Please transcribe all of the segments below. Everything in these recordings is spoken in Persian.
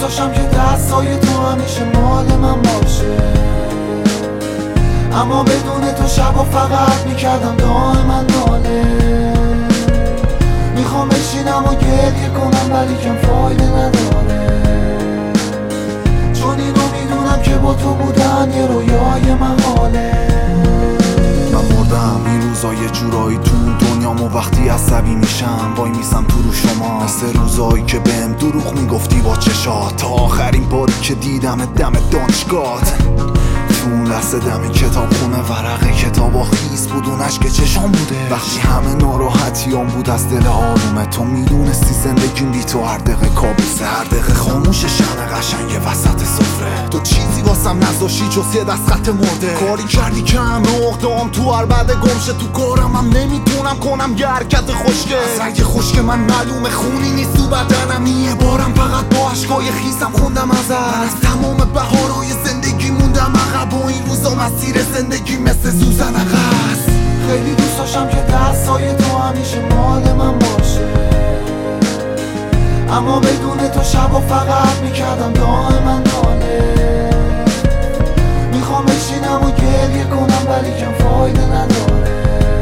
داشتم که دستای تو همیشه مال من باشه، اما بدون تو شبا فقط میکردم دائما ناله. میخوام بشینم و گریه کنم ولی کم فایده نداره، چون اینو میدونم که با تو بودن یه رویای محاله. من مردم این روزا یه جورایی تو دنیام و وقتی عصبی میشم وای میسم تو رو شما، مثل روزایی که بهم دروغ میگفتی با چشات، تا آخرین باری که دیدم دم دانشگاهت. تو اون لحظه دم کتاب خونه ورقه کتابا خیس بود، اون عشق چشام بوده وقتی همه ناراحتیام بود از دل آرومه. تو میدونستی زندگیم بی تو هر دقیقه کابوسه، هر دقیقه خاموش شمع قشنگ وسط سفره. تو چیزی واسم نذاشتی جز یه دست خط مرده، کاری کردی که همه عقده‌ام تو عربده گمشه. تو کارم هم نمیتونم کنم یه حرکت خوشگه، از رنگ خشک من معلومه خونی نیست تو بدنم. یه بارم فقط با عشقای خیسم خوندم ازت، من از تمام بهارهای زندگی موندم عقب و این روزا مسیر زندگی مثل سوزن عقص. خیلی دوست داشتم که دستای تو همیشه مال من باشه، اما بدون تو شبا فقط میکردم دائما ناله. میخوام بشینم و گریه کنم ولی کم فایده نداره،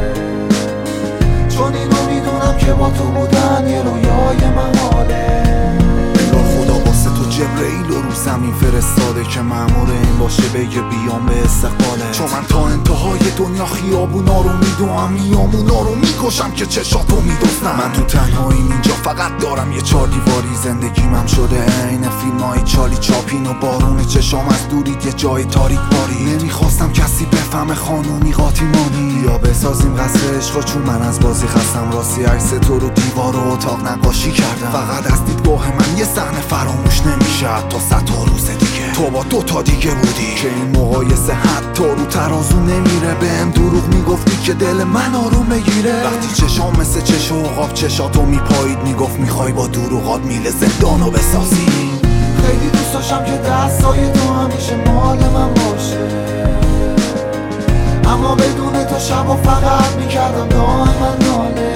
چون اینو میدونم که با تو بودن یه رویای محاله. خدا واسه تو جبرئیل رو زمین فرستاده که مأمور این باشه بگه بیام به استقباله، چون من تا انتهای دنیا خیابونا رو میدوام، میامونا رو میکشم که چشاتو میدوستم. من تو تنهاییم اینجا فقط دارم یه چار دیواری، زندگیمم شده عین فیلمای چالی چاپین و بارون چشام از دورید یه جای تاریک باری. نمیخواستم کسی بفهمه خانومی قاطیمانی، یا بسازیم قصر عشقا چون من از بازی خستم. راستی عکس تو رو دیوار و اتاق نقاشی کردم، فقط از دیدگاه من یه صحنه فراموش نمیشه تا 100 روز دیگه. تو با 2 دیگه بودی که این مقایسه حتی رو ترازو نمیره. بهم دروغ میگفتی که دل من آروم بگیره، وقتی چشام مثل چشم عقاب چشاتو میپایید میگفت میخوای با دروغات میله زندانو بسازی. خیلی دوست داشتم که دستای تو همیشه مال من باشه، اما بدون تو شبا فقط میکردم دائما ناله.